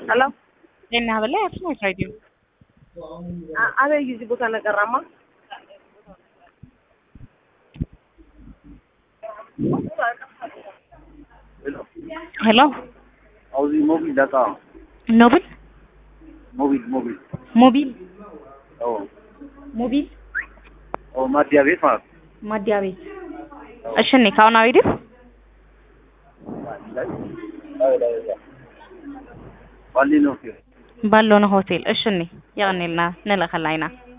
Hello? Then have a laugh, no try to. Ada gizi bukan nagarama? Hello. Hello? How's the mobile data? Noble? Mobile. Mobile? Oh. Mobile? Oh, Madhya Vifat. Madhya ቤት እሺ እኔ ካሁን አይደል Valino. ባሎነ ሆቴል እሺ እኔ ያኔልና ነለኸላይና